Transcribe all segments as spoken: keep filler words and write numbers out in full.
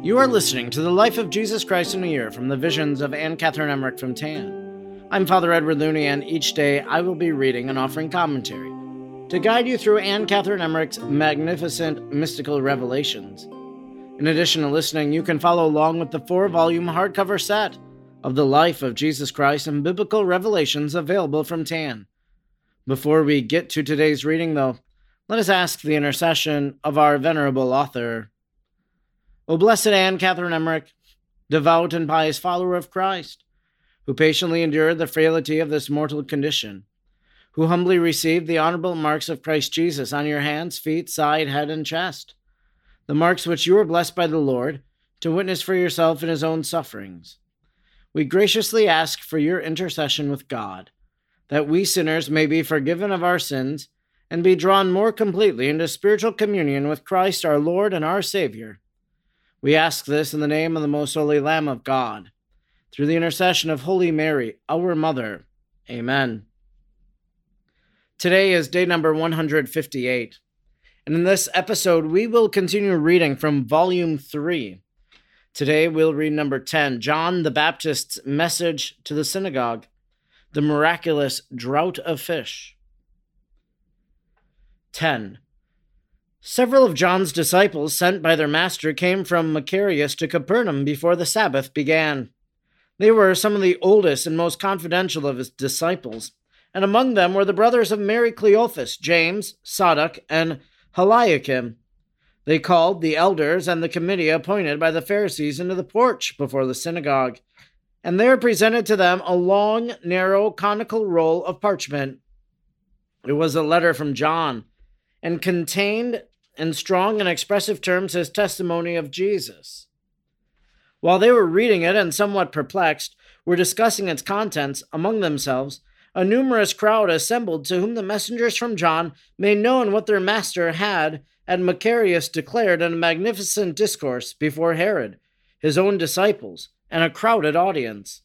You are listening to the Life of Jesus Christ in a Year from the Visions of Anne Catherine Emmerich from Tan. I'm Father Edward Looney, and each day I will be reading and offering commentary to guide you through Anne Catherine Emmerich's magnificent mystical revelations. In addition to listening, you can follow along with the four-volume hardcover set of the Life of Jesus Christ and Biblical Revelations available from Tan. Before we get to today's reading, though, let us ask the intercession of our venerable author. O blessed Anne Catherine Emmerich, devout and pious follower of Christ, who patiently endured the frailty of this mortal condition, who humbly received the honorable marks of Christ Jesus on your hands, feet, side, head, and chest, the marks which you were blessed by the Lord to witness for yourself in his own sufferings. We graciously ask for your intercession with God, that we sinners may be forgiven of our sins and be drawn more completely into spiritual communion with Christ our Lord and our Savior. We ask this in the name of the most holy Lamb of God, through the intercession of Holy Mary, our Mother. Amen. Today is day number one hundred fifty-eight, and in this episode we will continue reading from Volume three. Today we'll read number ten, John the Baptist's Message to the Synagogue, the Miraculous Draught of Fish. ten. Several of John's disciples sent by their master came from Macarius to Capernaum before the Sabbath began. They were some of the oldest and most confidential of his disciples, and among them were the brothers of Mary Cleophas, James, Sadoc, and Eliakim. They called the elders and the committee appointed by the Pharisees into the porch before the synagogue, and there presented to them a long, narrow, conical roll of parchment. It was a letter from John, and contained in strong and expressive terms his testimony of Jesus. While they were reading it and somewhat perplexed, were discussing its contents among themselves, a numerous crowd assembled to whom the messengers from John made known what their master had at Macarius declared in a magnificent discourse before Herod, his own disciples, and a crowded audience.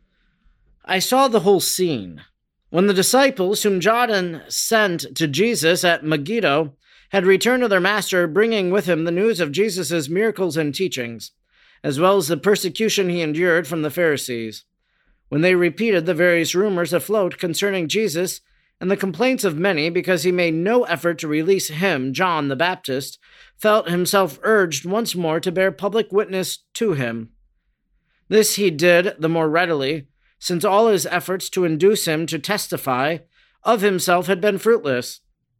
I saw the whole scene. When the disciples whom John sent to Jesus at Megiddo had returned to their master, bringing with him the news of Jesus' miracles and teachings, as well as the persecution he endured from the Pharisees, when they repeated the various rumors afloat concerning Jesus and the complaints of many because he made no effort to release him, John the Baptist, felt himself urged once more to bear public witness to him. This he did the more readily, since all his efforts to induce him to testify of himself had been fruitless.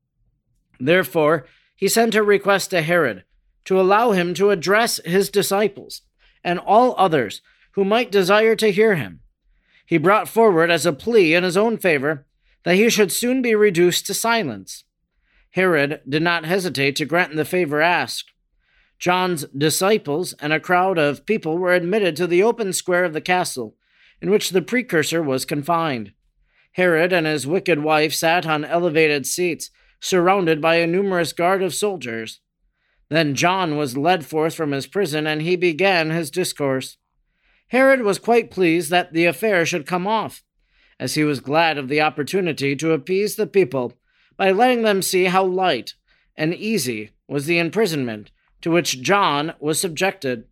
Therefore, he sent a request to Herod to allow him to address his disciples and all others who might desire to hear him. He brought forward as a plea in his own favor that he should soon be reduced to silence. Herod did not hesitate to grant the favor asked. John's disciples and a crowd of people were admitted to the open square of the castle, in which the precursor was confined. Herod and his wicked wife sat on elevated seats, surrounded by a numerous guard of soldiers. Then John was led forth from his prison, and he began his discourse. Herod was quite pleased that the affair should come off, as he was glad of the opportunity to appease the people by letting them see how light and easy was the imprisonment to which John was subjected.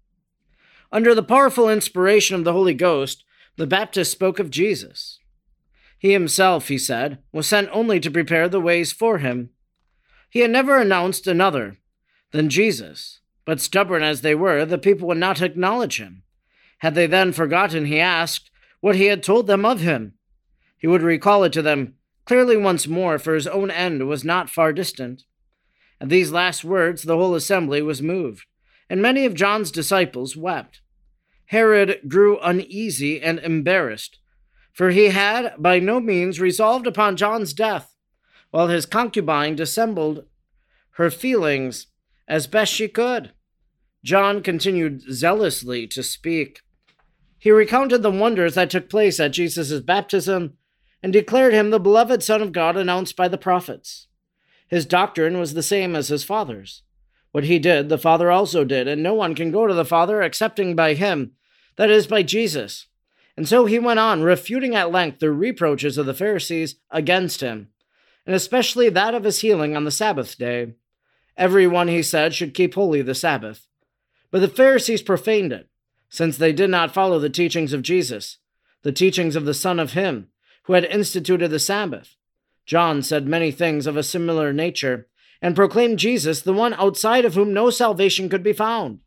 Under the powerful inspiration of the Holy Ghost, the Baptist spoke of Jesus. He himself, he said, was sent only to prepare the ways for him. He had never announced another than Jesus, but stubborn as they were, the people would not acknowledge him. Had they then forgotten, he asked, what he had told them of him? He would recall it to them clearly once more, for his own end was not far distant. At these last words, the whole assembly was moved, and many of John's disciples wept. Herod grew uneasy and embarrassed, for he had by no means resolved upon John's death, while his concubine dissembled her feelings as best she could. John continued zealously to speak. He recounted the wonders that took place at Jesus' baptism and declared him the beloved Son of God announced by the prophets. His doctrine was the same as his father's. What he did, the Father also did, and no one can go to the Father excepting by him, that is, by Jesus. And so he went on, refuting at length the reproaches of the Pharisees against him, and especially that of his healing on the Sabbath day. Everyone, he said, should keep holy the Sabbath. But the Pharisees profaned it, since they did not follow the teachings of Jesus, the teachings of the Son of Him who had instituted the Sabbath. John said many things of a similar nature, and proclaimed Jesus the one outside of whom no salvation could be found.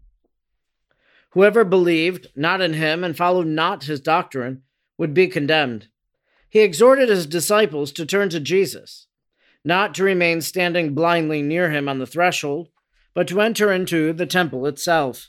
Whoever believed not in him and followed not his doctrine would be condemned. He exhorted his disciples to turn to Jesus, not to remain standing blindly near him on the threshold, but to enter into the temple itself.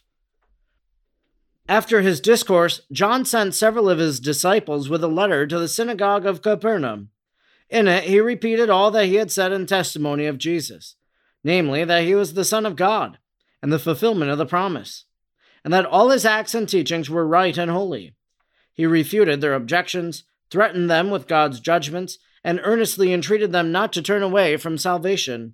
After his discourse, John sent several of his disciples with a letter to the synagogue of Capernaum. In it, he repeated all that he had said in testimony of Jesus, namely, that he was the Son of God and the fulfillment of the promise, and that all his acts and teachings were right and holy. He refuted their objections, threatened them with God's judgments, and earnestly entreated them not to turn away from salvation.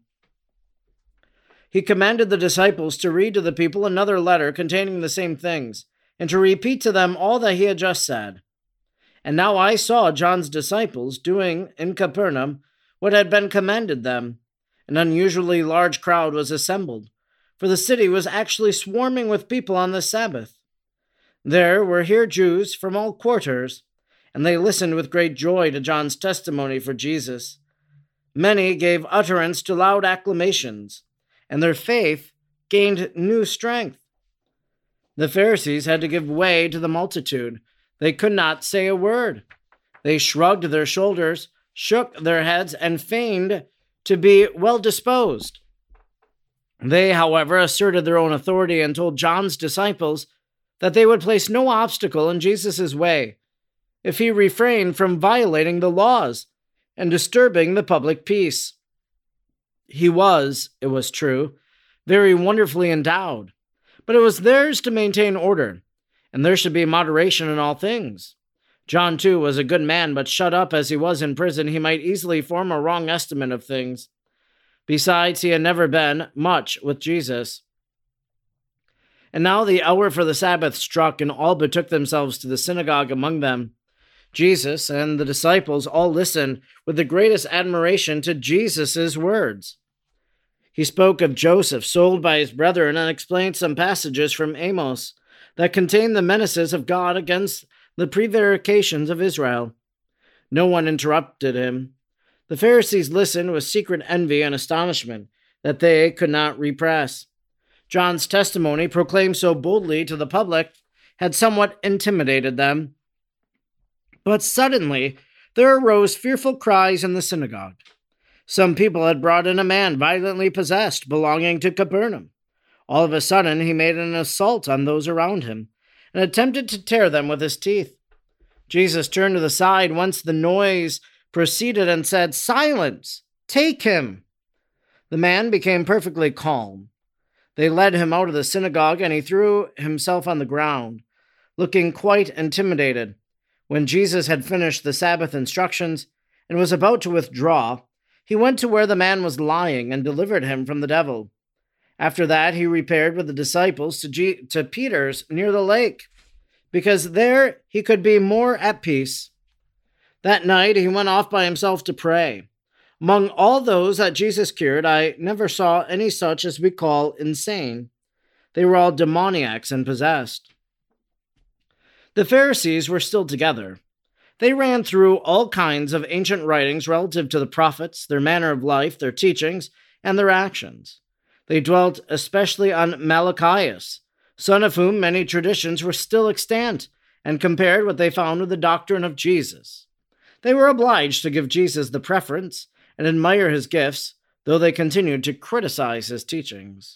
He commanded the disciples to read to the people another letter containing the same things, and to repeat to them all that he had just said. And now I saw John's disciples doing in Capernaum what had been commanded them. An unusually large crowd was assembled, for the city was actually swarming with people on the Sabbath. There were here Jews from all quarters, and they listened with great joy to John's testimony for Jesus. Many gave utterance to loud acclamations, and their faith gained new strength. The Pharisees had to give way to the multitude. They could not say a word. They shrugged their shoulders, shook their heads, and feigned to be well disposed. They, however, asserted their own authority and told John's disciples that they would place no obstacle in Jesus' way if he refrained from violating the laws and disturbing the public peace. He was, it was true, very wonderfully endowed, but it was theirs to maintain order, and there should be moderation in all things. John, too, was a good man, but shut up as he was in prison, he might easily form a wrong estimate of things. Besides, he had never been much with Jesus. And now the hour for the Sabbath struck, and all betook themselves to the synagogue among them. Jesus and the disciples all listened with the greatest admiration to Jesus' words. He spoke of Joseph, sold by his brethren, and explained some passages from Amos that contained the menaces of God against the prevarications of Israel. No one interrupted him. The Pharisees listened with secret envy and astonishment that they could not repress. John's testimony, proclaimed so boldly to the public, had somewhat intimidated them. But suddenly there arose fearful cries in the synagogue. Some people had brought in a man violently possessed, belonging to Capernaum. All of a sudden he made an assault on those around him, and attempted to tear them with his teeth. Jesus turned to the side whence the noise proceeded and said, "Silence! Take him!" The man became perfectly calm. They led him out of the synagogue, and he threw himself on the ground, looking quite intimidated. When Jesus had finished the Sabbath instructions and was about to withdraw, he went to where the man was lying and delivered him from the devil. After that, he repaired with the disciples to, G- to Peter's near the lake, because there he could be more at peace. That night he went off by himself to pray. Among all those that Jesus cured, I never saw any such as we call insane. They were all demoniacs and possessed. The Pharisees were still together. They ran through all kinds of ancient writings relative to the prophets, their manner of life, their teachings, and their actions. They dwelt especially on Malachias, son of whom many traditions were still extant, and compared what they found with the doctrine of Jesus. They were obliged to give Jesus the preference and admire his gifts, though they continued to criticize his teachings.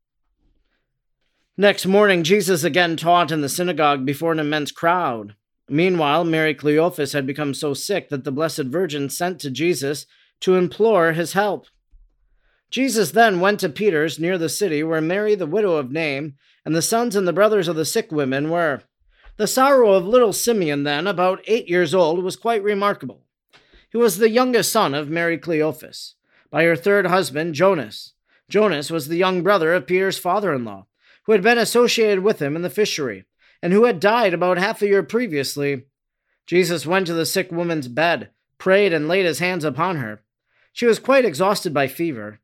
Next morning, Jesus again taught in the synagogue before an immense crowd. Meanwhile, Mary Cleophas had become so sick that the Blessed Virgin sent to Jesus to implore his help. Jesus then went to Peter's near the city, where Mary, the widow of Nain, and the sons and the brothers of the sick women were. The sorrow of little Simeon, then, about eight years old, was quite remarkable. He was the youngest son of Mary Cleophas, by her third husband, Jonas. Jonas was the young brother of Peter's father-in-law, who had been associated with him in the fishery, and who had died about half a year previously. Jesus went to the sick woman's bed, prayed, and laid his hands upon her. She was quite exhausted by fever.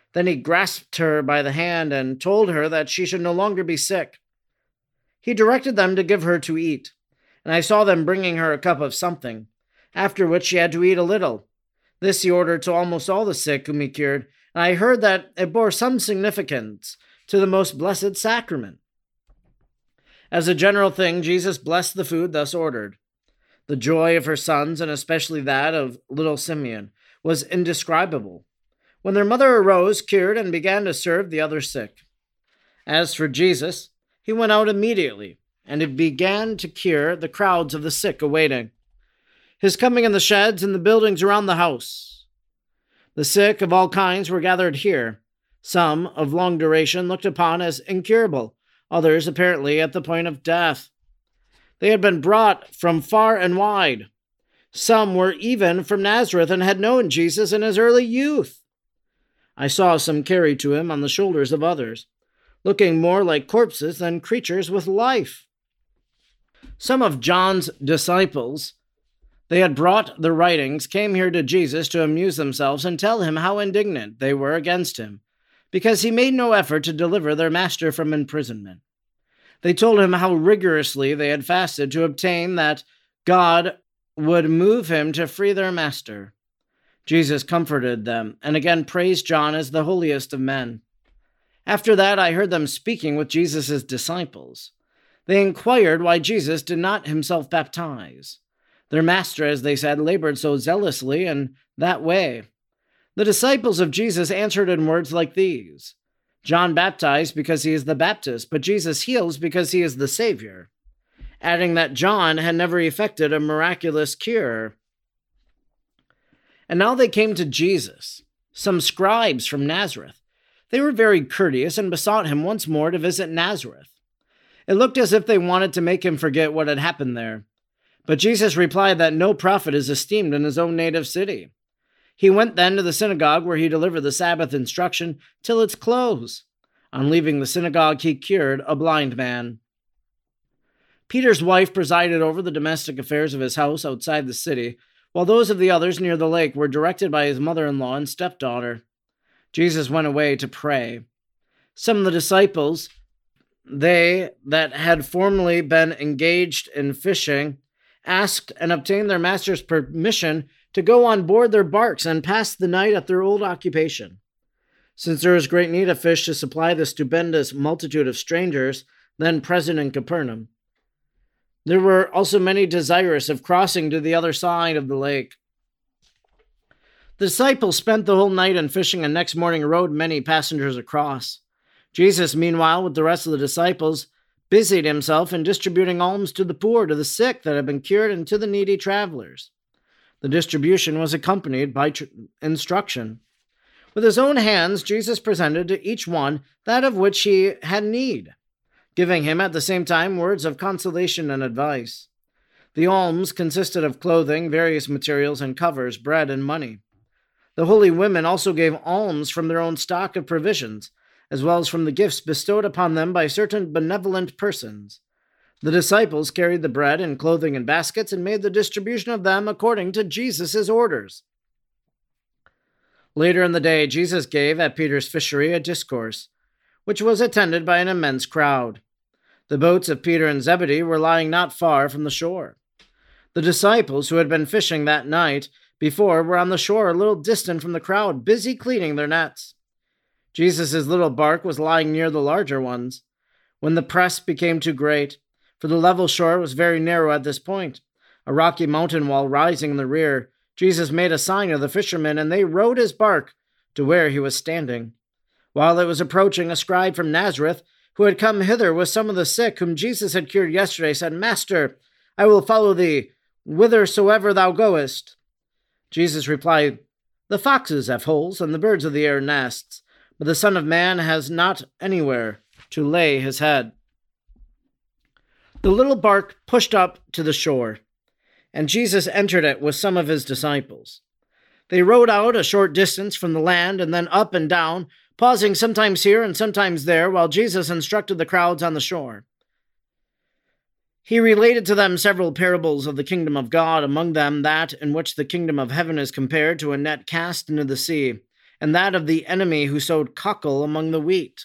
Then he grasped her by the hand and told her that she should no longer be sick. He directed them to give her to eat, and I saw them bringing her a cup of something, after which she had to eat a little. This he ordered to almost all the sick whom he cured, and I heard that it bore some significance to the most blessed sacrament. As a general thing, Jesus blessed the food thus ordered. The joy of her sons, and especially that of little Simeon, was indescribable, when their mother arose, cured, and began to serve the other sick. As for Jesus, he went out immediately, and he began to cure the crowds of the sick awaiting his coming in the sheds and the buildings around the house. The sick of all kinds were gathered here, some of long duration looked upon as incurable, others apparently at the point of death. They had been brought from far and wide. Some were even from Nazareth and had known Jesus in his early youth. I saw some carried to him on the shoulders of others, looking more like corpses than creatures with life. Some of John's disciples, they had brought the writings, came here to Jesus to amuse themselves and tell him how indignant they were against him, because he made no effort to deliver their master from imprisonment. They told him how rigorously they had fasted to obtain that God would move him to free their master. Jesus comforted them, and again praised John as the holiest of men. After that, I heard them speaking with Jesus' disciples. They inquired why Jesus did not himself baptize. Their master, as they said, labored so zealously in that way. The disciples of Jesus answered in words like these: John baptized because he is the Baptist, but Jesus heals because he is the Savior, adding that John had never effected a miraculous cure. And now they came to Jesus, some scribes from Nazareth. They were very courteous and besought him once more to visit Nazareth. It looked as if they wanted to make him forget what had happened there. But Jesus replied that no prophet is esteemed in his own native city. He went then to the synagogue where he delivered the Sabbath instruction till its close. On leaving the synagogue, he cured a blind man. Peter's wife presided over the domestic affairs of his house outside the city, while those of the others near the lake were directed by his mother-in-law and stepdaughter. Jesus went away to pray. Some of the disciples, they that had formerly been engaged in fishing, asked and obtained their master's permission to go on board their barks and pass the night at their old occupation. Since there was great need of fish to supply the stupendous multitude of strangers then present in Capernaum, there were also many desirous of crossing to the other side of the lake. The disciples spent the whole night in fishing and next morning rowed many passengers across. Jesus, meanwhile, with the rest of the disciples, busied himself in distributing alms to the poor, to the sick that had been cured, and to the needy travelers. The distribution was accompanied by tr- instruction. With his own hands, Jesus presented to each one that of which he had need, giving him at the same time words of consolation and advice. The alms consisted of clothing, various materials and covers, bread and money. The holy women also gave alms from their own stock of provisions, as well as from the gifts bestowed upon them by certain benevolent persons. The disciples carried the bread and clothing in baskets and made the distribution of them according to Jesus' orders. Later in the day, Jesus gave at Peter's fishery a discourse, which was attended by an immense crowd. The boats of Peter and Zebedee were lying not far from the shore. The disciples who had been fishing that night before were on the shore a little distant from the crowd, busy cleaning their nets. Jesus' little bark was lying near the larger ones. When the press became too great, for the level shore was very narrow at this point, a rocky mountain wall rising in the rear, Jesus made a sign of the fishermen, and they rowed his bark to where he was standing. While it was approaching, a scribe from Nazareth, who had come hither with some of the sick whom Jesus had cured yesterday, said, "Master, I will follow thee, whithersoever thou goest." Jesus replied, "The foxes have holes, and the birds of the air nests, but the Son of Man has not anywhere to lay his head." The little bark pushed up to the shore, and Jesus entered it with some of his disciples. They rowed out a short distance from the land and then up and down, pausing sometimes here and sometimes there, while Jesus instructed the crowds on the shore. He related to them several parables of the kingdom of God, among them that in which the kingdom of heaven is compared to a net cast into the sea, and that of the enemy who sowed cockle among the wheat.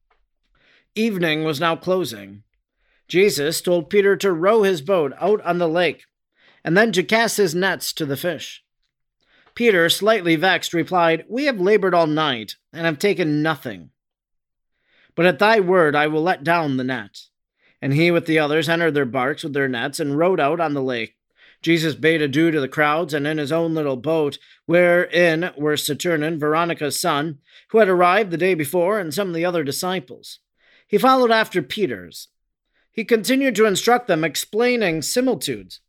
Evening was now closing. Jesus told Peter to row his boat out on the lake, and then to cast his nets to the fish. Peter, slightly vexed, replied, "We have labored all night, and have taken nothing. But at thy word I will let down the net." And he with the others entered their barks with their nets, and rowed out on the lake. Jesus bade adieu to the crowds, and in his own little boat, wherein were Saturnin, Veronica's son, who had arrived the day before, and some of the other disciples, he followed after Peter's. He continued to instruct them, explaining similitudes,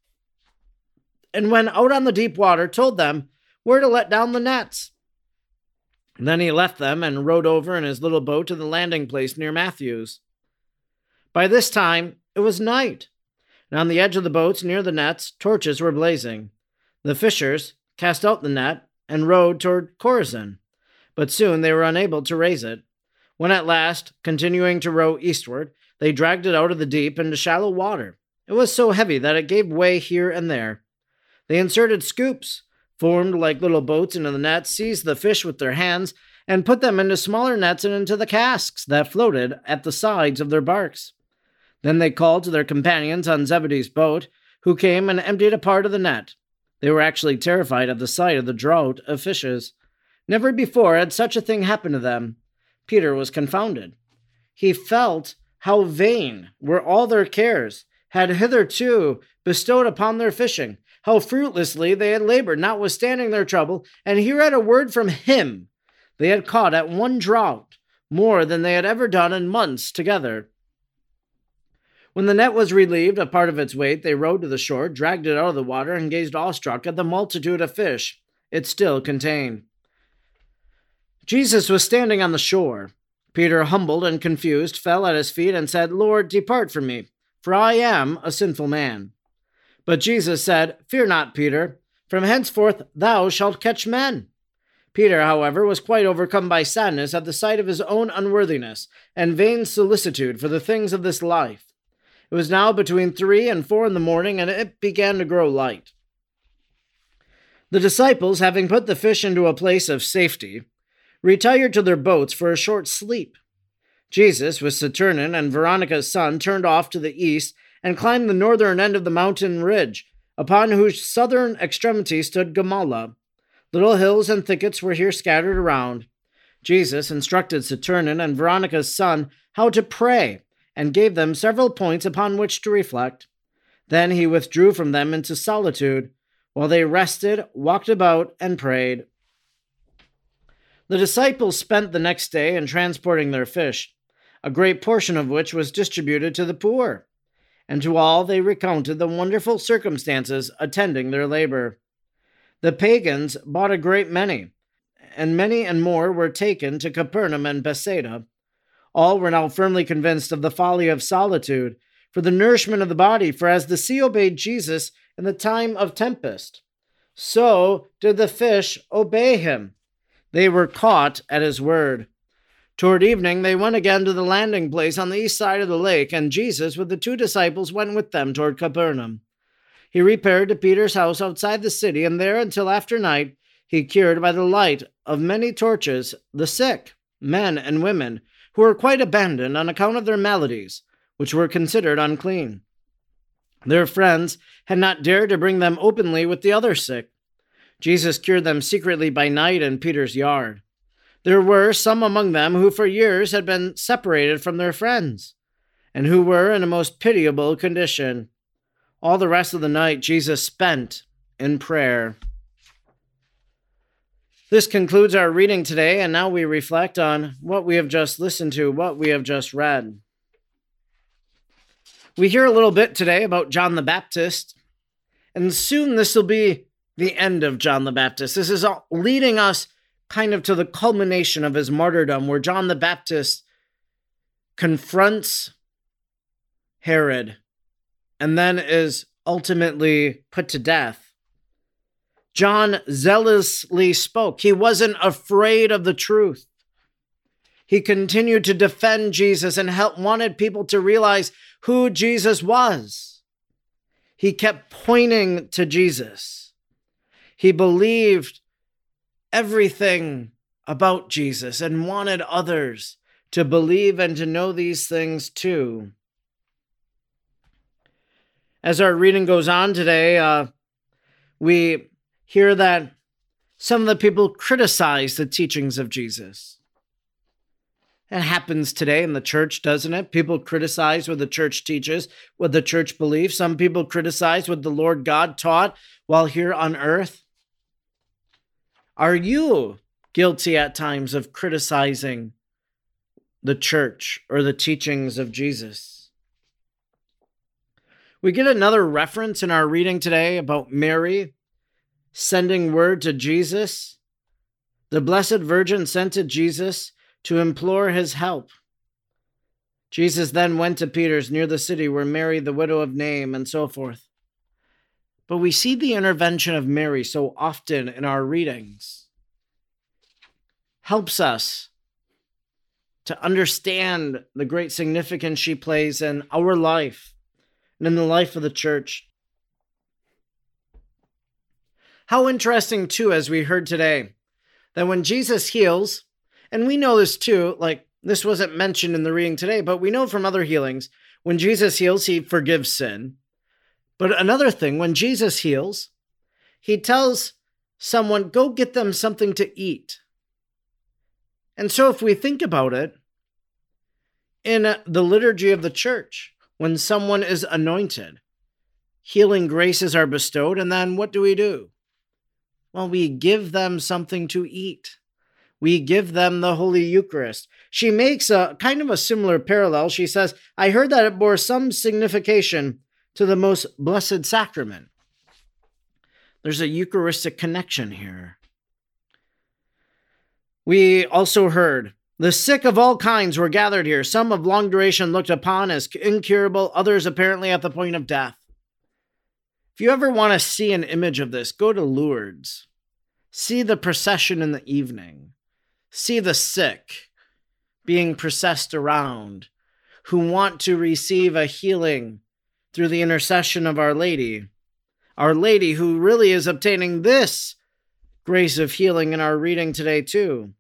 and when out on the deep water, told them where to let down the nets. Then he left them and rowed over in his little boat to the landing place near Matthew's. By this time it was night, and on the edge of the boats near the nets torches were blazing. The fishers cast out the net and rowed toward Chorazin, but soon they were unable to raise it. When at last, continuing to row eastward, they dragged it out of the deep into shallow water. It was so heavy that it gave way here and there. They inserted scoops, formed like little boats, into the nets, seized the fish with their hands, and put them into smaller nets and into the casks that floated at the sides of their barks. Then they called to their companions on Zebedee's boat, who came and emptied a part of the net. They were actually terrified at the sight of the draught of fishes. Never before had such a thing happened to them. Peter was confounded. He felt how vain were all their cares, had hitherto bestowed upon their fishing, how fruitlessly they had labored, notwithstanding their trouble, and here at a word from him they had caught at one draught more than they had ever done in months together. When the net was relieved of part of its weight, they rowed to the shore, dragged it out of the water, and gazed awestruck at the multitude of fish it still contained. Jesus was standing on the shore. Peter, humbled and confused, fell at his feet and said, "Lord, depart from me, for I am a sinful man." But Jesus said, "Fear not, Peter. From henceforth thou shalt catch men." Peter, however, was quite overcome by sadness at the sight of his own unworthiness and vain solicitude for the things of this life. It was now between three and four in the morning, and it began to grow light. The disciples, having put the fish into a place of safety, retired to their boats for a short sleep. Jesus, with Saturnin and Veronica's son, turned off to the east and climbed the northern end of the mountain ridge, upon whose southern extremity stood Gamala. Little hills and thickets were here scattered around. Jesus instructed Saturnin and Veronica's son how to pray, and gave them several points upon which to reflect. Then he withdrew from them into solitude, while they rested, walked about, and prayed. The disciples spent the next day in transporting their fish, a great portion of which was distributed to the poor, and to all they recounted the wonderful circumstances attending their labor. The pagans bought a great many, and many and more were taken to Capernaum and Bethsaida. All were now firmly convinced of the folly of solitude for the nourishment of the body, for as the sea obeyed Jesus in the time of tempest, so did the fish obey him. They were caught at his word. Toward evening they went again to the landing place on the east side of the lake, and Jesus with the two disciples went with them toward Capernaum. He repaired to Peter's house outside the city, and there until after night he cured by the light of many torches the sick, men and women, who were quite abandoned on account of their maladies, which were considered unclean. Their friends had not dared to bring them openly with the other sick. Jesus cured them secretly by night in Peter's yard. There were some among them who for years had been separated from their friends, and who were in a most pitiable condition. All the rest of the night Jesus spent in prayer. This concludes our reading today, and now we reflect on what we have just listened to, what we have just read. We hear a little bit today about John the Baptist, and soon this will be the end of John the Baptist. This is leading us kind of to the culmination of his martyrdom, where John the Baptist confronts Herod and then is ultimately put to death. John zealously spoke. He wasn't afraid of the truth. He continued to defend Jesus and help, wanted people to realize who Jesus was. He kept pointing to Jesus. He believed everything about Jesus and wanted others to believe and to know these things too. As our reading goes on today, uh, we hear that some of the people criticize the teachings of Jesus. It happens today in the church, doesn't it? People criticize what the church teaches, what the church believes. Some people criticize what the Lord God taught while here on earth. Are you guilty at times of criticizing the church or the teachings of Jesus? We get another reference in our reading today about Mary sending word to Jesus. The Blessed Virgin sent to Jesus to implore his help. Jesus then went to Peter's near the city where Mary, the widow of Nain, and so forth. But we see the intervention of Mary so often in our readings. Helps us to understand the great significance she plays in our life and in the life of the church. How interesting, too, as we heard today, that when Jesus heals, and we know this too, like this wasn't mentioned in the reading today, but we know from other healings, when Jesus heals, he forgives sin. But another thing, when Jesus heals, he tells someone, go get them something to eat. And so if we think about it, in the liturgy of the church, when someone is anointed, healing graces are bestowed, and then what do we do? Well, we give them something to eat. We give them the Holy Eucharist. She makes a kind of a similar parallel. She says, I heard that it bore some signification to the most blessed sacrament. There's a Eucharistic connection here. We also heard, the sick of all kinds were gathered here. Some of long duration looked upon as incurable, others apparently at the point of death. If you ever want to see an image of this, go to Lourdes. See the procession in the evening. See the sick being processed around who want to receive a healing through the intercession of Our Lady. Our Lady who really is obtaining this grace of healing in our reading today too.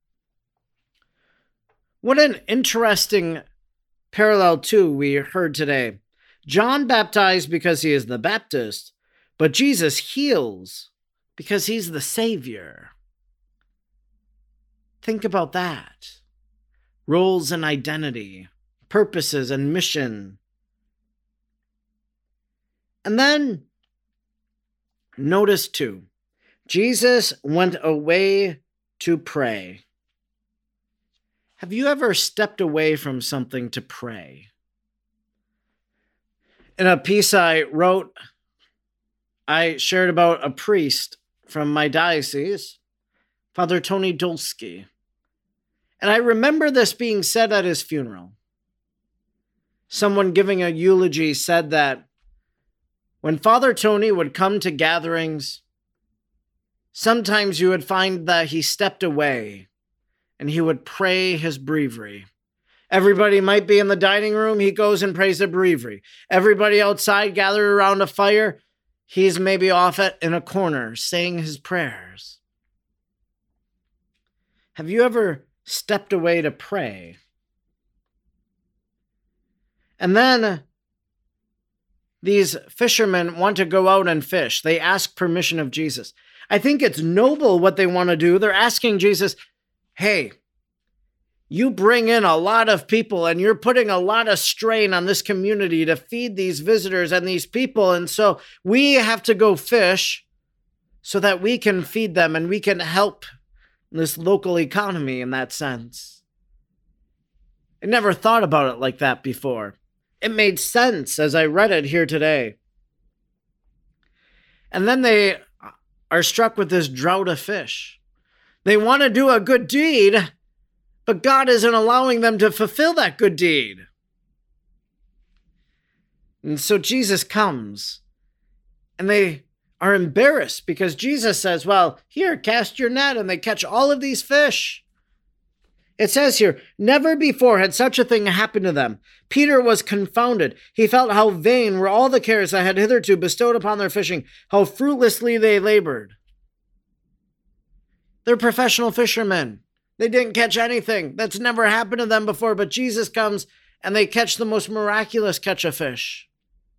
What an interesting parallel too we heard today. John baptized because he is the Baptist, but Jesus heals because he's the Savior. Think about that. Roles and identity, purposes and mission. And then, notice too, Jesus went away to pray. Have you ever stepped away from something to pray? In a piece I wrote, I shared about a priest from my diocese, Father Tony Dolsky. And I remember this being said at his funeral. Someone giving a eulogy said that when Father Tony would come to gatherings, sometimes you would find that he stepped away and he would pray his breviary. Everybody might be in the dining room, he goes and prays the breviary. Everybody outside gathered around a fire, he's maybe off at, in a corner saying his prayers. Have you ever stepped away to pray? And then these fishermen want to go out and fish. They ask permission of Jesus. I think it's noble what they want to do. They're asking Jesus, hey, you bring in a lot of people and you're putting a lot of strain on this community to feed these visitors and these people. And so we have to go fish so that we can feed them and we can help this local economy in that sense. I never thought about it like that before. It made sense as I read it here today. And then they are struck with this drought of fish. They want to do a good deed, but God isn't allowing them to fulfill that good deed. And so Jesus comes, and they are embarrassed because Jesus says, well, here, cast your net, and they catch all of these fish. It says here, never before had such a thing happened to them. Peter was confounded. He felt how vain were all the cares that had hitherto bestowed upon their fishing, how fruitlessly they labored. They're professional fishermen. They didn't catch anything. That's never happened to them before, but Jesus comes and they catch the most miraculous catch of fish.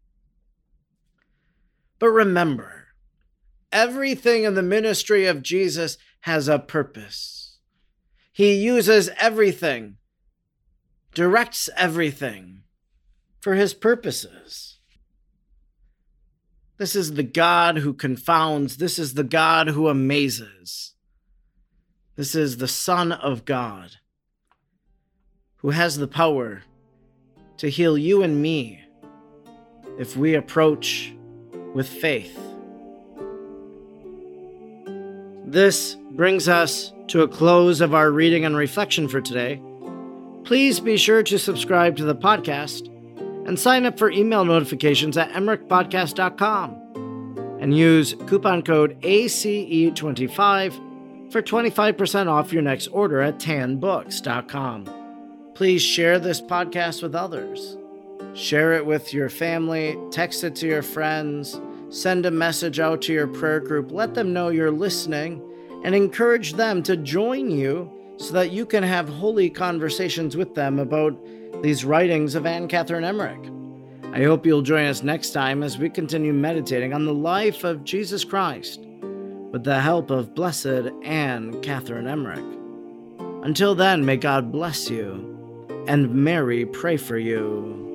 But remember, everything in the ministry of Jesus has a purpose. He uses everything, directs everything for his purposes. This is the God who confounds. This is the God who amazes. This is the Son of God who has the power to heal you and me if we approach with faith. This brings us to a close of our reading and reflection for today. Please be sure to subscribe to the podcast and sign up for email notifications at emmerich podcast dot com and use coupon code A C E twenty-five for twenty-five percent off your next order at tan books dot com. Please share this podcast with others. Share it with your family, text it to your friends, send a message out to your prayer group, let them know you're listening, and encourage them to join you so that you can have holy conversations with them about these writings of Anne Catherine Emmerich. I hope you'll join us next time as we continue meditating on the life of Jesus Christ with the help of Blessed Anne Catherine Emmerich. Until then, may God bless you and Mary pray for you.